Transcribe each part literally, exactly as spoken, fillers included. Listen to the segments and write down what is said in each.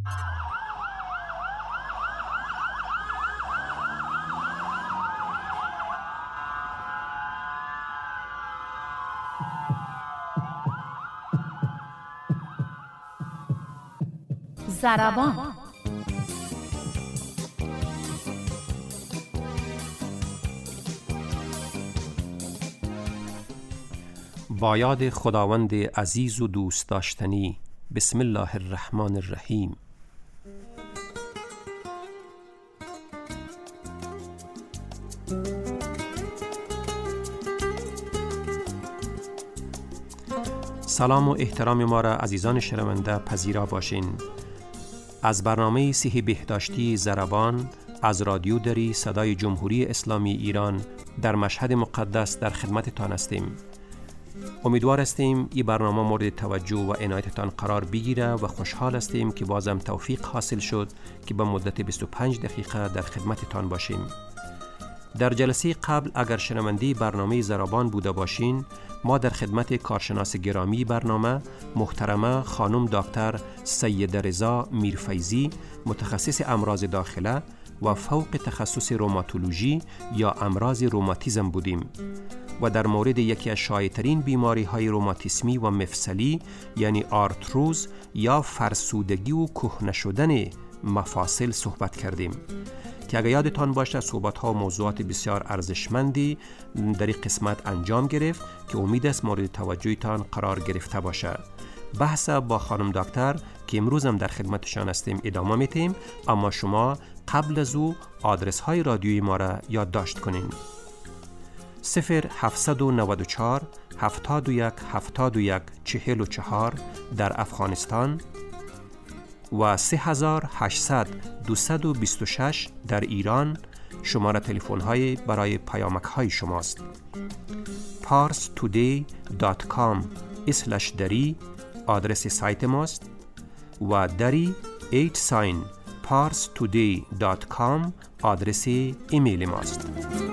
ضربان. با یاد خداوند عزیز و دوست داشتنی. بسم الله الرحمن الرحیم. سلام و احترام ما را عزیزان شنونده پذیرا باشین. از برنامه صحی بهداشتی ضربان از رادیو دری صدای جمهوری اسلامی ایران در مشهد مقدس در خدمتتان هستیم. امیدوار هستیم این برنامه مورد توجه و عنایتتان قرار بگیره و خوشحال هستیم که بازم توفیق حاصل شد که به مدت بیست و پنج دقیقه در خدمتتان باشیم. در جلسه قبل اگر شنونده برنامه ضربان بوده باشین، ما در خدمت کارشناس گرامی برنامه محترمه خانم دکتر سیده رضا میرفیضی، متخصص امراض داخله و فوق تخصص روماتولوژی یا امراض روماتیسم بودیم و در مورد یکی از شایع‌ترین بیماری های روماتیسمی و مفصلی یعنی آرتروز یا فرسودگی و کهنه شدن مفاصل صحبت کردیم که اگر یادتان باشه صحبت ها و موضوعات بسیار ارزشمندی در این قسمت انجام گرفت که امید است مورد توجهتان قرار گرفته باشه. بحث با خانم دکتر که امروز هم در خدمتشان هستیم ادامه میتیم، اما شما قبل از او آدرس های رادیویی ما را یادداشت کنین. صفر هفتصد و نود و چهار هفتاد و یک هفتاد و یک چهل و چهار در افغانستان و سه هزار و هشتصد دویست و بیست و شش در ایران شماره تلفن های برای پیامک های شماست. پارس تودی دات کام اسلش دری آدرس سایت ماست و دری ایت ساین پارس تودی دات کام آدرس ایمیل ماست.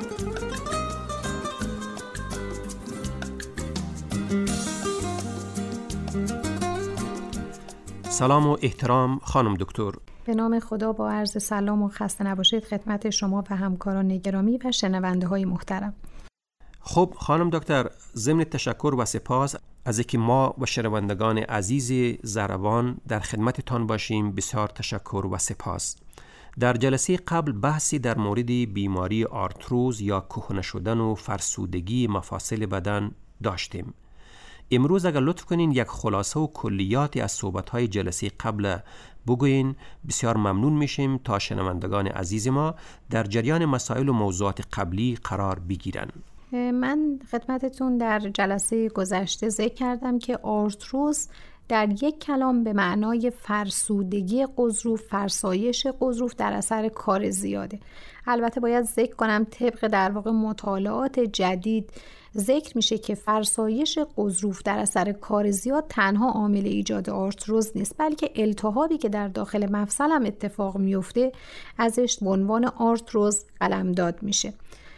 سلام و احترام خانم دکتر. به نام خدا با عرض سلام و خسته نباشید خدمت شما و همکاران گرامی و شنونده های محترم. خب خانم دکتر، ضمن تشکر و سپاس از اینکه ما و شنوندگان عزیز ضربان در خدمتتان باشیم، بسیار تشکر و سپاس. در جلسه قبل بحثی در مورد بیماری آرتروز یا کهنه شدن و فرسودگی مفاصل بدن داشتیم. امروز اگر لطف کنین یک خلاصه و کلیاتی از صحبت‌های جلسه قبل بگوین، بسیار ممنون میشیم تا شنوندگان عزیز ما در جریان مسائل و موضوعات قبلی قرار بگیرن. من خدمتتون در جلسه گذشته ذکر کردم که آرتروز در یک کلام به معنای فرسودگی غضروف، فرسایش غضروف در اثر کار زیاده. البته باید ذکر کنم طبق در واقع مطالعات جدید ذکر میشه که فرسایش غضروف در اثر کار زیاد تنها عامل ایجاد آرتروز نیست، بلکه التهابی که در داخل مفصل هم اتفاق میفته ازش به عنوان آرتروز قلمداد میشه.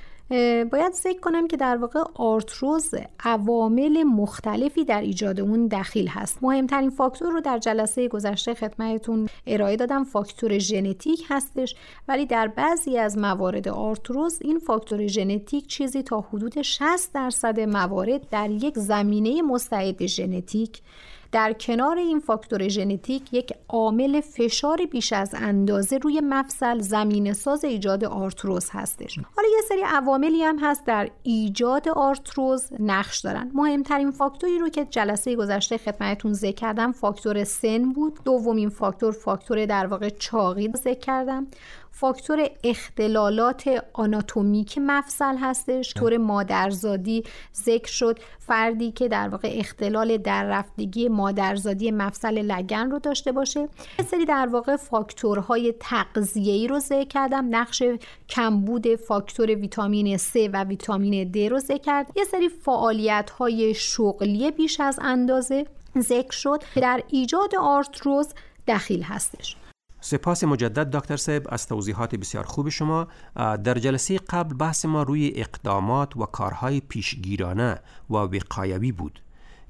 باید ذکر کنم که در واقع آرتروز عوامل مختلفی در ایجاد اون دخیل هست. مهمترین فاکتور رو در جلسه گذشته خدمتتون ارائه دادم، فاکتور ژنتیک هستش، ولی در بعضی از موارد آرتروز این فاکتور ژنتیک چیزی تا حدود شصت درصد موارد در یک زمینه مستعد ژنتیک در کنار این فاکتور ژنتیک یک عامل فشار بیش از اندازه روی مفصل زمینه ساز ایجاد آرتروز هستش. حالا یه سری عواملی هم هست در ایجاد آرتروز نقش دارن. مهمترین فاکتوری رو که جلسه گذشته خدمتتون ذکر کردم فاکتور سن بود. دومین فاکتور فاکتور در واقع چاقی ذکر کردم. فاکتور اختلالات آناتومیک مفصل هستش. طور مادرزادی ذکر شد، فردی که در واقع اختلال در رفتگی مادرزادی مفصل لگن رو داشته باشه. یه سری در واقع فاکتورهای تغذیه‌ای رو ذکر کردم، نقش کمبود فاکتور ویتامین C و ویتامین D رو ذکر کردم. یه سری فعالیت‌های شغلی بیش از اندازه ذکر شد که در ایجاد آرتروز دخیل هستش. سپاس مجدد دکتر صاحب از توضیحات بسیار خوب شما. در جلسه قبل بحث ما روی اقدامات و کارهای پیشگیرانه و وقایوی بود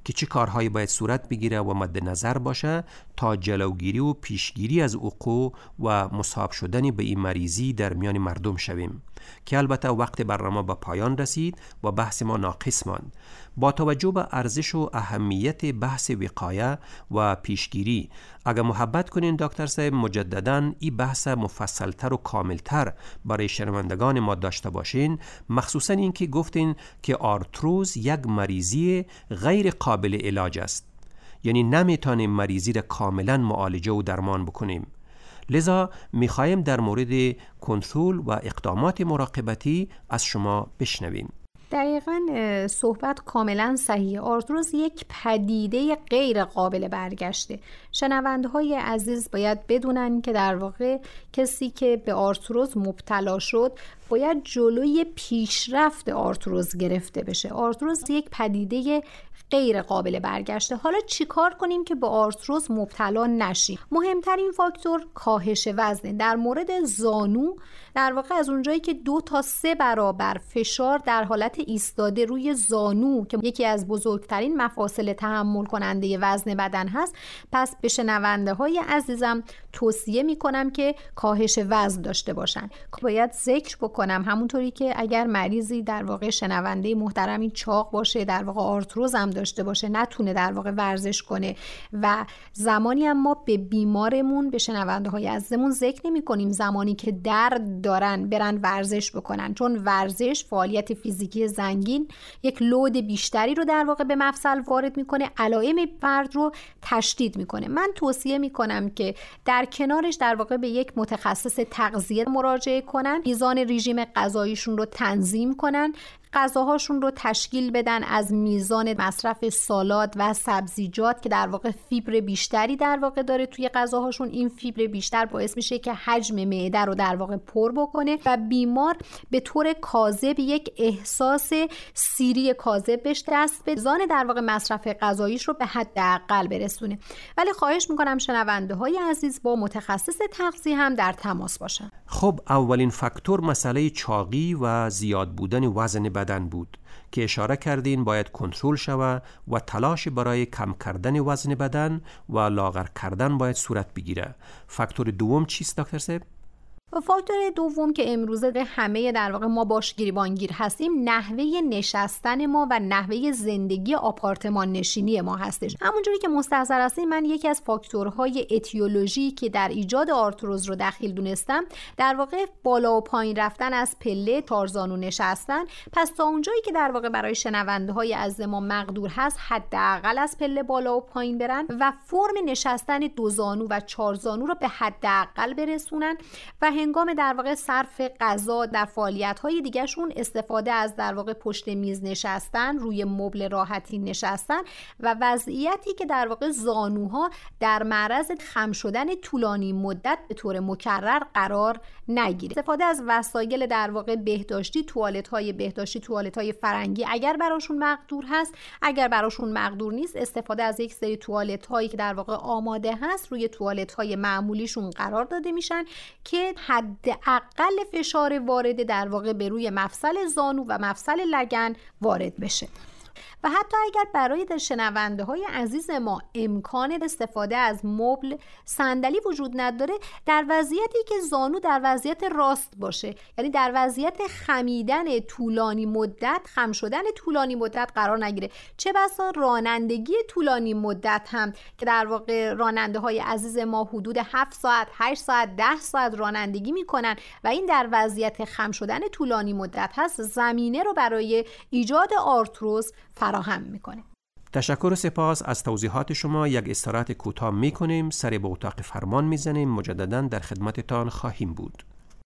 که چه کارهایی باید صورت بگیره و مد نظر باشه تا جلوگیری و پیشگیری از وقوع و مصاب شدن به این مریضی در میان مردم شویم، که البته وقت برنامه به پایان رسید و بحث ما ناقص ماند. با توجه به ارزش و اهمیت بحث وقایه و پیشگیری، اگر محبت کنین دکتر صاحب مجدداً این بحث مفصلتر و کاملتر برای شنوندگان ما داشته باشین، مخصوصاً این که گفتین که آرتروز یک مریضی غیر قابل علاج است، یعنی نمیتونیم مریضی را کاملاً معالجه و درمان بکنیم. لذا میخوایم در مورد کنترل و اقدامات مراقبتی از شما بشنویم. دقیقاً صحبت کاملا صحیح. آرتروز یک پدیده غیر قابل برگشته. شنونده های عزیز باید بدونن که در واقع کسی که به آرتروز مبتلا شد باید جلوی پیشرفت آرتروز گرفته بشه. آرتروز یک پدیده غیر قابل برگشته. حالا چیکار کنیم که به آرتروز مبتلا نشیم؟ مهمترین فاکتور کاهش وزن. در مورد زانو در واقع از اونجایی که دو تا سه برابر فشار در حالت ایستاده روی زانو که یکی از بزرگترین مفاصل تحمل کننده وزن بدن هست، پس به شنونده های عزیزم توصیه می کنم که کاهش وزن داشته باشن. باید ذکر بکنم همونطوری که اگر مریضی در واقع شنونده محترمی چاق باشه، در واقع آرتروز هم داشته باشه، نتونه در واقع ورزش کنه و زمانی هم ما به بیمارمون، به شنونده های عزیزمون ذکر نمی کنیم زمانی که درد دارن برن ورزش بکنن، چون ورزش فعالیت فیزیکی زنگین یک لود بیشتری رو در واقع به مفصل وارد میکنه، علائم فرد رو تشدید میکنه. من توصیه میکنم که در کنارش در واقع به یک متخصص تغذیه مراجعه کنن، میزان رژیم غذاییشون رو تنظیم کنن، غذاهاشون رو تشکیل بدن از میزان مصرف سالاد و سبزیجات که در واقع فیبر بیشتری در واقع داره توی غذاهاشون. این فیبر بیشتر باعث میشه که حجم معده رو در واقع پر بکنه و بیمار به طور کاذب یک احساس سیری کاذب بهش دست بده، میزان در واقع مصرف غذاییش رو به حداقل برسونه. ولی خواهش میکنم شنونده های عزیز با متخصص تغذیه هم در تماس باشن. خب اولین فاکتور مسئله چاقی و زیاد بودن وزن بدن بود که اشاره کردین باید کنترل شود و تلاش برای کم کردن وزن بدن و لاغر کردن باید صورت بگیره. فاکتور دوم چیست دکتر صاحب؟ فاکتور دوم که امروزه همه در واقع ما باش گریبانگیر هستیم، نحوه نشستن ما و نحوه زندگی آپارتمان نشینی ما هستش. همونجوری که مستحضر هستیم، من یکی از فاکتورهای اتیولوژی که در ایجاد آرتروز رو دخیل دونستم در واقع بالا و پایین رفتن از پله، چارزانو نشستن. پس تا اونجایی که در واقع برای شنونده های از ما مقدور هست حداقل از پله بالا و پایین برن و فرم نشستن دو زانو و چارزانو رو به حداقل برسونن و هنگام در واقع صرف غذا در فعالیت‌های دیگه‌شون استفاده از در واقع پشت میز نشستن، روی مبل راحتی نشستن و وضعیتی که در واقع زانوها در معرض خم شدن طولانی مدت به طور مکرر قرار نگیره. استفاده از وسایل در واقع بهداشتی، توالت‌های بهداشتی، توالت‌های فرنگی اگر براشون مقدور هست، اگر براشون مقدور نیست استفاده از یک سری توالت‌هایی که در واقع آماده هست روی توالت‌های معمولیشون قرار داده میشن که حداقل فشار وارد در واقع به روی مفصل زانو و مفصل لگن وارد بشه. و حتی اگر برای شنونده های عزیز ما امکان استفاده از مبل، صندلی وجود نداره، در وضعیتی که زانو در وضعیت راست باشه، یعنی در وضعیت خمیدن طولانی مدت، خم شدن طولانی مدت قرار نگیره، چه بسا رانندگی طولانی مدت هم که در واقع راننده های عزیز ما حدود هفت ساعت، هشت ساعت، ده ساعت رانندگی میکنن و این در وضعیت خم شدن طولانی مدت هست، زمینه رو برای ایجاد آرتروز فراهم میکنه. تشکر و سپاس از توضیحات شما. یک استراحت کوتاه میکنیم، سر به اتاق فرمان میزنیم، مجددا در خدمتتان خواهیم بود.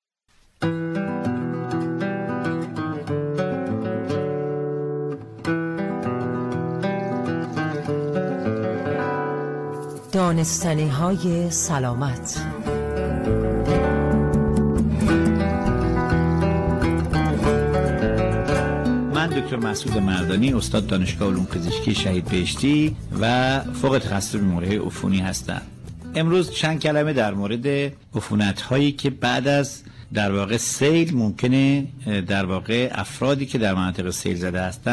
دانستنی های سلامت. من دکتر مسعود مردانی، استاد دانشگاه علوم پزشکی شهید بهشتی و فوق تخصص بیماری‌های عفونی هستم. امروز چند کلمه در مورد عفونت‌هایی که بعد از در واقع سیل ممکنه در واقع افرادی که در مناطق سیل زده هستند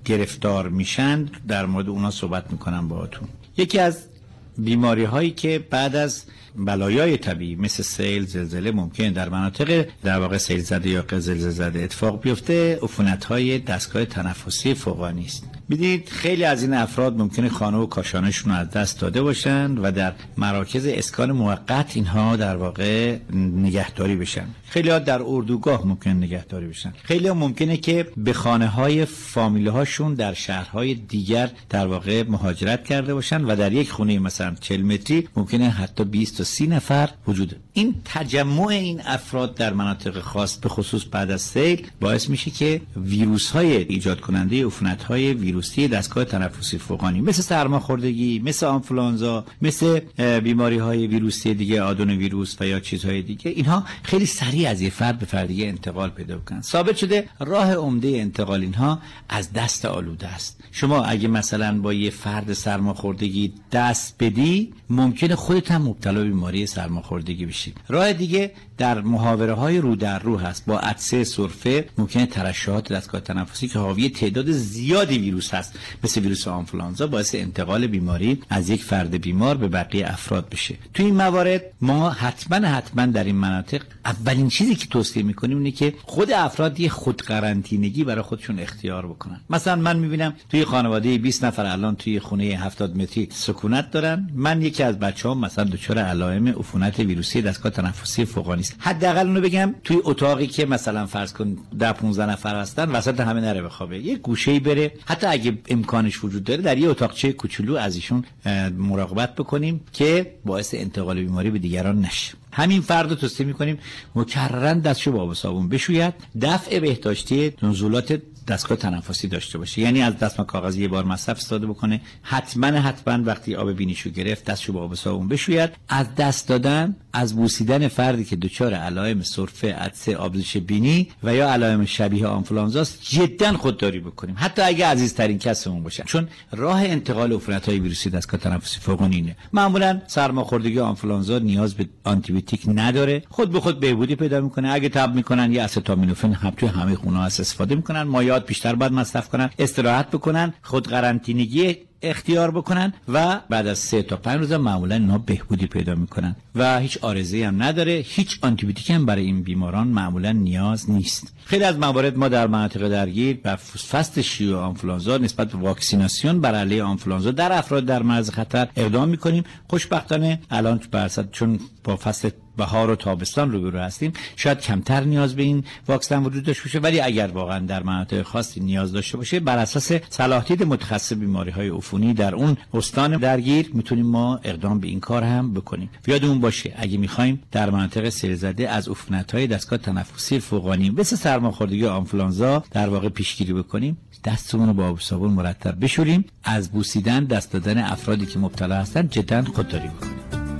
گرفتار میشن در مورد اونا صحبت میکنم باهاتون. یکی از بیماری هایی که بعد از بلایای طبیعی مثل سیل، زلزله ممکن در مناطق در واقع سیل زده یا زلزله زده اتفاق بیفته، عفونت های دستگاه تنفسی فوقانی است. میدید خیلی از این افراد ممکنه خانه و کاشانشون رو از دست داده باشن و در مراکز اسکان موقت اینها در واقع نگهداری بشن. خیلی ها در اردوگاه ممکن نگهداری بشن. خیلی ها ممکنه که به خانه های فامیل هاشون در شهرهای دیگر در واقع مهاجرت کرده باشن و در یک خونه مثلا چهل متری ممکنه حتی بیست تا سی نفر وجود. این تجمع این افراد در مناطق خاص به خصوص بعد از سیل باعث میشه که ویروس های ایجاد کننده عفونت های ویروسی دستگاه تنفسی فوقانی مثل سرماخوردگی، مثل آنفولانزا، مثل بیماری های ویروسی دیگه، آدون ویروس و یا چیزهای دیگه، اینها خیلی سریع از یه فرد به فرد دیگه انتقال پیدا کنن. ثابت شده راه عمده انتقال اینها از دست آلوده است. شما اگه مثلا با یه فرد سرماخوردگی دست بدی ممکنه خودت هم مبتلا به بیماری سرماخوردگی بشی. راه دیگه در محاوره های رو در رو هست. با عطسه، سرفه ممکنه ترشحات دستگاه تنفسی که حاوی تعداد زیادی ویروس هست مثل ویروس آنفولانزا باعث انتقال بیماری از یک فرد بیمار به بقیه افراد بشه. تو این موارد ما حتما حتما در این مناطق اولین چیزی که توصیه میکنیم اینه که خود افراد یه خود قرنطینگی برای خودشون اختیار بکنن. مثلا من میبینم توی خانواده بیست نفر الان توی خونه هفتاد متری سکونت دارن. من یکی از بچه‌ها مثلا دچار علائم عفونت ویروسی دستگاه تنفسی فوقانی است. حداقل اونو بگم توی اتاقی که مثلا فرض کن ده پانزده نفر هستن وسط همه نره بخوابه، یه گوشه‌ای بره، حتی اگه امکانش وجود داره در یه اتاقچه کوچولو از ایشون مراقبت بکنیم که باعث انتقال بیماری به دیگران نشه. همین فرد رو توصیه می‌کنیم مکرراً دستشو با آب و صابون بشوید، دفع بهداشتی نزولات دستگاه تنفسی داشته باشه، یعنی از دستمال کاغذی یه بار مصرف استفاده بکنه، حتما حتما وقتی آب بینیشو گرفت دستشو با آب و صابون بشوید. از دست دادن، از بوسیدن فردی که دچار علائم سرفه، عطسه، آبزش بینی و یا علائم شبیه آنفولانزا است جدا خودداری بکنیم، حتی اگه عزیزترین کسمون باشه، چون راه انتقال عفونت‌های ویروسی دستگاه تنفسی فوقانیه. معمولا سرماخوردگی آنفولانزا نیاز به آنتی بیوتیک نداره، خود به خود بهبودی پیدا میکنه. اگه تب میکنن یه استامینوفن هم توی همه خونه ها استفاده میکنن، مایعات بیشتر باید مصرف کنن، استراحت بکنن، خود قرنطینگی اختیار بکنن و بعد از سه تا پنج روز معمولا اینا بهبودی پیدا میکنن و هیچ عارضه‌ای هم نداره. هیچ آنتی بیوتیک هم برای این بیماران معمولا نیاز نیست. خیلی از موارد ما در مناطق درگیر بر فصل شیوع آنفولانزا نسبت به واکسیناسیون بر علیه آنفولانزا در افراد در معرض خطر اقدام میکنیم. خوشبختانه الان برصد چون با فصل بهار و تابستان روبرو هستیم شاید کمتر نیاز به این واکسن وجود داشته باشه، ولی اگر واقعا در مناطق خاصی نیاز داشته باشه بر اساس صلاحیت متخصص بیماری‌های عفونی در اون استان درگیر میتونیم ما اقدام به این کار هم بکنیم. یادمون باشه اگه میخوایم در مناطق سیل زده از عفونت‌های دستگاه تنفسی فوقانی مثل سرماخوردگی آنفولانزا در واقع پیشگیری بکنیم، دستمون رو با آب و صابون مرتب بشوریم، از بوسیدن دست دادن افرادی که مبتلا هستن جدا خودداری بکنیم.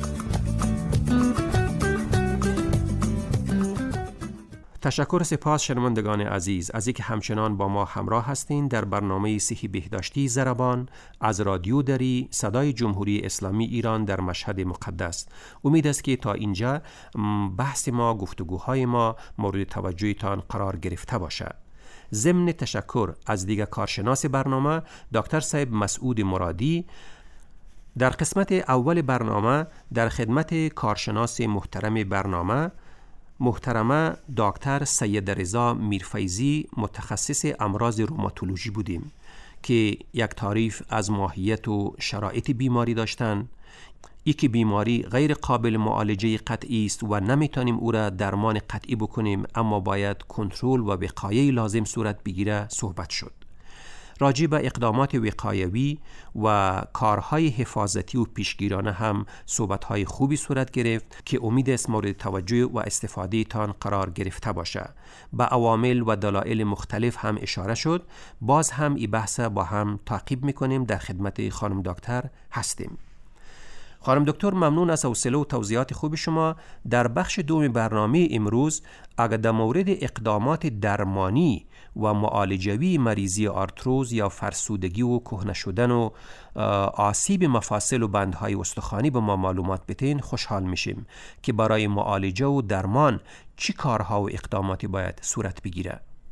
تشکر و سپاس شنوندگان عزیز از اینکه همچنان با ما همراه هستین در برنامه صحی بهداشتی ضربان از رادیو دری صدای جمهوری اسلامی ایران در مشهد مقدس. امید است که تا اینجا بحث ما، گفتگوهای ما مورد توجهتان قرار گرفته باشد. ضمن تشکر از دیگر کارشناس برنامه دکتر صاحب مسعود مرادی. در قسمت اول برنامه در خدمت کارشناس محترم برنامه محترمه دکتر سید رضا میرفیضی متخصص امراض روماتولوژی بودیم که یک تعریف از ماهیت و شرایط بیماری داشتن، ای که بیماری غیر قابل معالجه قطعی است و نمیتونیم او را درمان قطعی بکنیم اما باید کنترل و وقایه لازم صورت بگیره صحبت شد. راجع به اقدامات وقایوی و کارهای حفاظتی و پیشگیرانه هم صحبت‌های خوبی صورت گرفت که امید است مورد توجه و استفاده تان قرار گرفته باشه. به عوامل و دلایل مختلف هم اشاره شد. باز هم این بحث با هم تعقیب میکنیم. در خدمت خانم دکتر هستیم. خانم دکتر ممنون از حوصله و توضیحات خوب شما. در بخش دوم برنامه امروز اگر در مورد اقدامات درمانی و معالجوی مریضی آرتروز یا فرسودگی و کهنه شدن و آسیب مفاصل و بندهای استخوانی به ما معلومات بدین خوشحال میشیم که برای معالجه و درمان چی کارها و اقداماتی باید صورت بگیره؟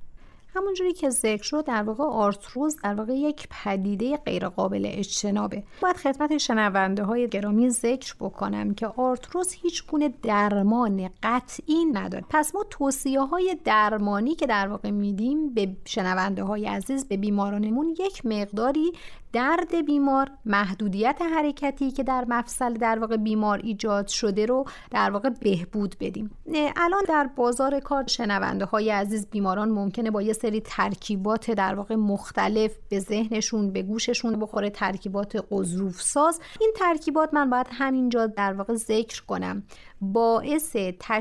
همونجوری که ذکر شد در واقع آرتروز در واقع یک پدیده غیر قابل اجتنابه. باید خدمت شنونده های گرامی ذکر بکنم که آرتروز هیچ گونه درمان قطعی نداره. پس ما توصیه های درمانی که در واقع میدیم به شنونده های عزیز، به بیمارانمون، یک مقداری درد بیمار، محدودیت حرکتی که در مفصل در واقع بیمار ایجاد شده رو در واقع بهبود بدیم. الان در بازار کار شنونده های عزیز، بیماران ممکنه با یه سری ترکیبات در واقع مختلف به ذهنشون، به گوششون بخوره، ترکیبات غضروف ساز. این ترکیبات من باید همینجا در واقع ذکر کنم باعث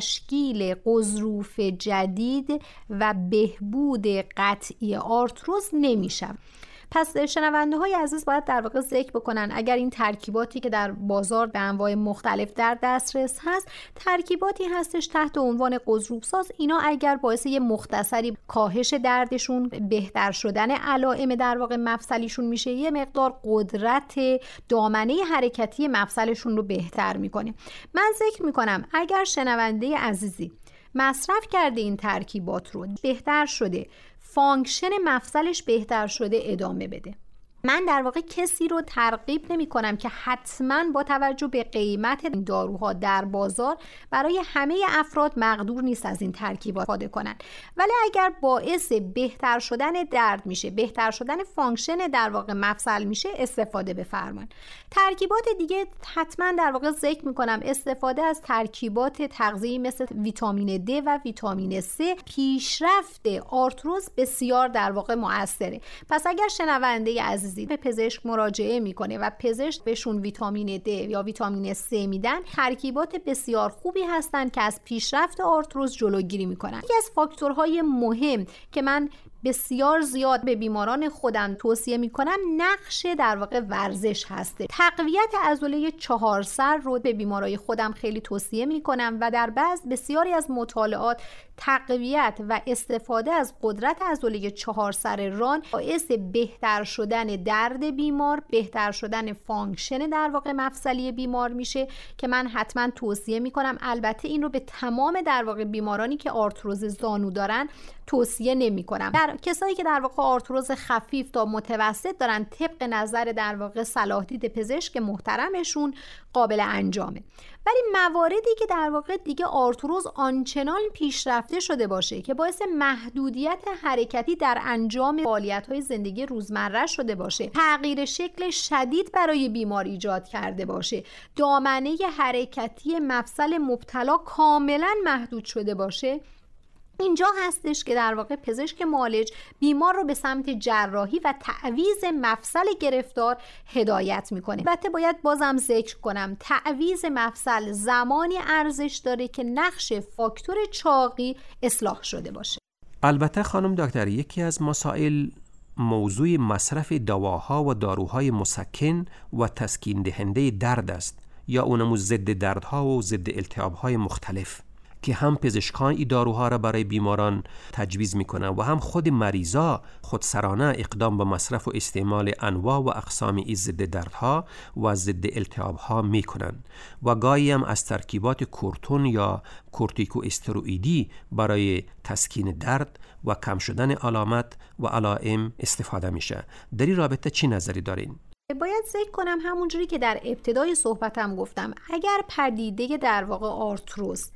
تشکیل غضروف جدید و بهبود قطعی آرتروز نمیشه. پس شنونده های عزیز باید در واقع ذکر بکنن اگر این ترکیباتی که در بازار به انواع مختلف در دسترس هست ترکیباتی هستش تحت عنوان غضروف ساز، اینا اگر باعث یه مختصری کاهش دردشون، بهتر شدن علائم در واقع مفصلیشون میشه، یه مقدار قدرت دامنه حرکتی مفصلشون رو بهتر میکنه. من ذکر میکنم اگر شنونده عزیزی مصرف کرده این ترکیبات رو، بهتر شده، فانکشن مفصلش بهتر شده، ادامه بده. من در واقع کسی رو ترغیب نمی کنم که حتما با توجه به قیمت داروها در بازار برای همه افراد مقدور نیست از این ترکیبات استفاده کنن، ولی اگر باعث بهتر شدن درد میشه، بهتر شدن فانکشن در واقع مفصل میشه، استفاده بفرمایید. ترکیبات دیگه حتما در واقع ذکر می کنم استفاده از ترکیبات تغذیه‌ای مثل ویتامین د و ویتامین سه پیشرفت آرتروز بسیار در واقع مؤثره. پس اگر شنونده عزیز به پزشک مراجعه میکنه و پزشک بهشون ویتامین د یا ویتامین سه میدن، ترکیبات بسیار خوبی هستن که از پیشرفت آرتروز جلوگیری میکنن. یکی از فاکتورهای مهم که من بسیار زیاد به بیماران خودم توصیه میکنم نقش در واقع ورزش هسته. تقویت عضله چهار سر رو به بیمارای خودم خیلی توصیه میکنم و در بعض بسیاری از مطالعات تقویت و استفاده از قدرت عضله چهار سر ران باعث بهتر شدن درد بیمار، بهتر شدن فانکشن در واقع مفصلی بیمار میشه که من حتما توصیه میکنم. البته این رو به تمام در واقع بیمارانی که آرتروز زانو دارن توصیه نمی کنم. در کسایی که در واقع آرتروز خفیف تا متوسط دارن، طبق نظر در واقع صلاح دید پزشک محترمشون قابل انجامه. ولی مواردی که در واقع دیگه آرتروز آنچنان پیشرفته شده باشه که باعث محدودیت حرکتی در انجام فعالیت‌های زندگی روزمره شده باشه، تغییر شکل شدید برای بیمار ایجاد کرده باشه، دامنه حرکتی مفصل مبتلا کاملا محدود شده باشه، اینجا هستش که در واقع پزشک معالج بیمار رو به سمت جراحی و تعویض مفصل گرفتار هدایت میکنه. البته باید بازم ذکر کنم تعویض مفصل زمانی ارزش داره که نقش فاکتور چاقی اصلاح شده باشه. البته خانم دکتر، یکی از مسائل موضوع مصرف دواها و داروهای مسکن و تسکین دهنده درد است، یا اونمو ضد دردها و ضد التهابهای مختلف که هم پزشکان این داروها را برای بیماران تجویز میکنن و هم خود مریضا خودسرانه اقدام به مصرف و استعمال انواع و اقسام این ضد دردها و ضد التهابها میکنن و گاهی هم از ترکیبات کورتون یا کورتیکو استروئیدی برای تسکین درد و کم شدن علامت و علائم استفاده میشه. در این رابطه چی نظری دارین؟ باید ذکر کنم همونجوری که در ابتدای صحبتم گفتم، اگر پدیده در واقع آرتروز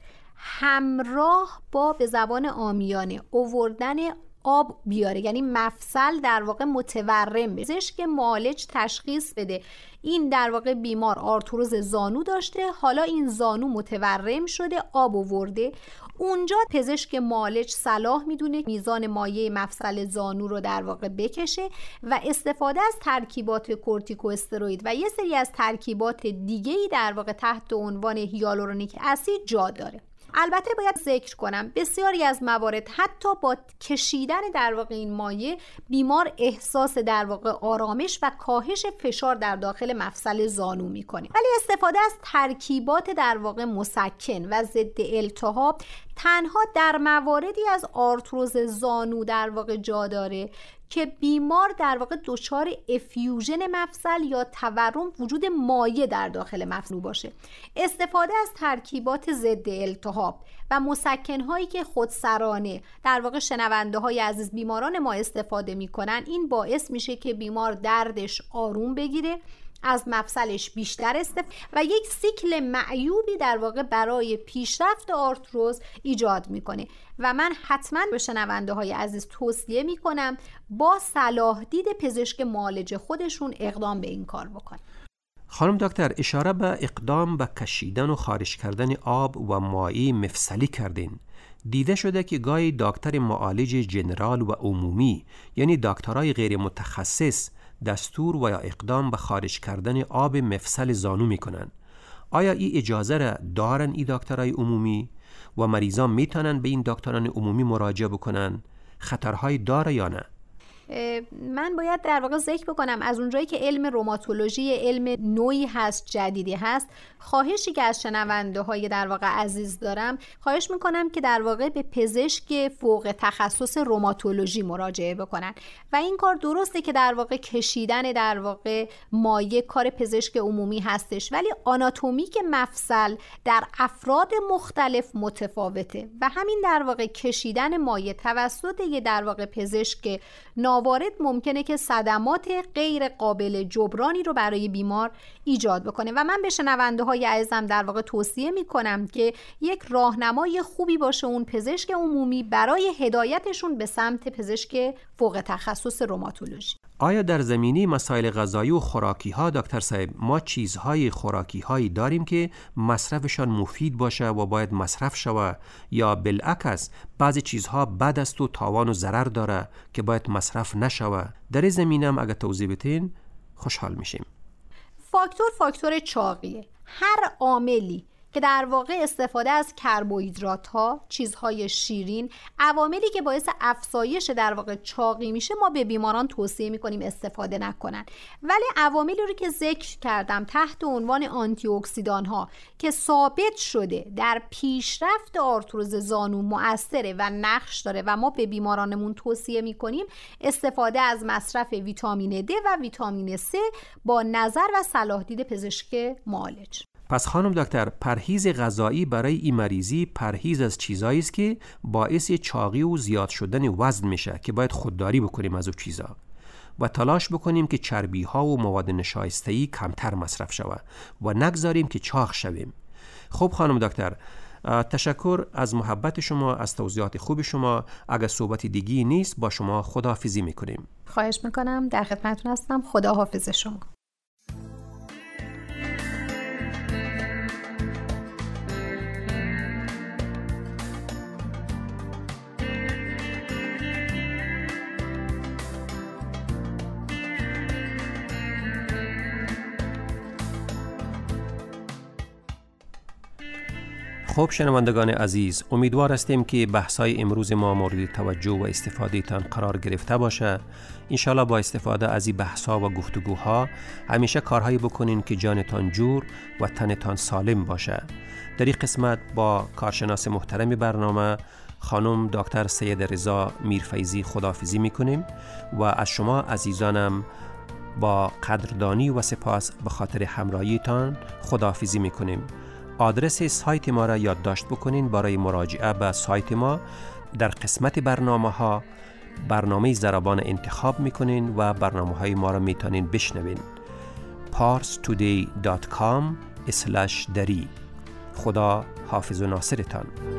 همراه با به زبان عامیانه آوردن آب بیاره، یعنی مفصل در واقع متورم بشه، پزشک معالج تشخیص بده این در واقع بیمار آرتروز زانو داشته، حالا این زانو متورم شده، آب آورده، اونجا پزشک معالج صلاح میدونه میزان مایع مفصل زانو رو در واقع بکشه و استفاده از ترکیبات کورتیکواستروئید و یه سری از ترکیبات دیگه‌ای در واقع تحت عنوان هیالورونیک اسید جا داره. البته باید ذکر کنم بسیاری از موارد حتی با کشیدن در واقع این مایع بیمار احساس در واقع آرامش و کاهش فشار در داخل مفصل زانو میکنه، ولی استفاده از ترکیبات در واقع مسکن و ضد التهاب تنها در مواردی از آرتروز زانو در واقع جا داره که بیمار در واقع دچار افیوژن مفصل یا تورم، وجود مایع در داخل مفصل باشه. استفاده از ترکیبات ضد التهاب و مسکن‌هایی که خودسرانه در واقع شنونده های عزیز بیماران ما استفاده میکنن، این باعث میشه که بیمار دردش آروم بگیره، از مفصلش بیشتر استفاده و یک سیکل معیوبی در واقع برای پیشرفت آرتروز ایجاد میکنه. و من حتما به شنونده های عزیز توصیه میکنم با صلاح دید پزشک معالج خودشون اقدام به این کار بکنن. خانم دکتر، اشاره به اقدام به کشیدن و خارج کردن آب و مایع مفصلی کردین. دیده شده که گاهی دکتر معالج جنرال و عمومی، یعنی دکترای غیر متخصص، دستور و یا اقدام به خارج کردن آب مفصل زانو میکنن. آیا این اجازه را دارن این دکترای عمومی و مریضان میتونن به این دکتران عمومی مراجعه بکنن؟ خطرهایی داره یا نه؟ من باید در واقع ذکر بکنم از اونجایی که علم روماتولوژی علم نوعی هست، جدیدی هست، خواهشی که از شنونده های در واقع عزیز دارم، خواهش میکنم که در واقع به پزشک فوق تخصص روماتولوژی مراجعه بکنن. و این کار درسته که در واقع کشیدن در واقع مایع کار پزشک عمومی هستش، ولی آناتومیک مفصل در افراد مختلف متفاوته و همین در واقع کشیدن مایع توسط یه در واقع پزشک ناوارد ممکنه که صدمات غیر قابل جبرانی رو برای بیمار ایجاد بکنه. و من به شنونده های عزیزم در واقع توصیه میکنم که یک راهنمای خوبی باشه اون پزشک عمومی برای هدایتشون به سمت پزشک فوق تخصص روماتولوژی. آیا در زمینه مسائل غذایی و خوراکی ها دکتر صاحب ما چیزهای خوراکی هایی داریم که مصرفشان مفید باشه و باید مصرف شود، یا بالعکس بعضی چیزها بد است و تاوان و ضرر داره که باید مصرف نشود؟ در این زمینه هم اگه توضیح بدین خوشحال میشیم. فاکتور فاکتور چاقیه. هر عاملی که در واقع استفاده از کربوهیدرات ها، چیزهای شیرین، عواملی که باعث افزایش در واقع چاقی میشه، ما به بیماران توصیه میکنیم استفاده نکنن. ولی عواملی رو که ذکر کردم تحت عنوان آنتی اکسیدان ها که ثابت شده در پیشرفت آرتروز زانو مؤثره و نقش داره و ما به بیمارانمون توصیه میکنیم استفاده از مصرف ویتامین د و ویتامین C با نظر و صلاح دید پزشک معالج. پس خانم دکتر، پرهیز غذایی برای این مریضی پرهیز از چیزایی است که باعث چاقی و زیاد شدن وزن میشه که باید خودداری بکنیم از اون چیزا و تلاش بکنیم که چربی ها و مواد نشایسته‌ای کمتر مصرف شود و نگذاریم که چاق شویم. خب خانم دکتر، تشکر از محبت شما، از توضیحات خوب شما. اگر صحبت دیگی نیست با شما خداحافظی میکنیم. خواهش میکنم، در خدمتتون هستم. خداحافظ شما. خب شنوندگان عزیز، امیدوار هستیم که بحث‌های امروز ما مورد توجه و استفاده تان قرار گرفته باشه. انشالله با استفاده از این بحث‌ها و گفتگوها همیشه کارهایی بکنین که جانتان جور و تنتان سالم باشه. در این قسمت با کارشناس محترم برنامه خانم دکتر سید رضا میرفیضی خداحافظی میکنیم و از شما عزیزانم با قدردانی و سپاس به خاطر همراهیتان خداحافظی میکنیم. آدرس سایت ما را یادداشت بکنین برای مراجعه به سایت ما. در قسمت برنامه ها برنامه زربان انتخاب میکنین و برنامه های ما را میتونین بشنوین. پارس تودی دات کام اسلش دری. خدا حافظ و ناصرتان.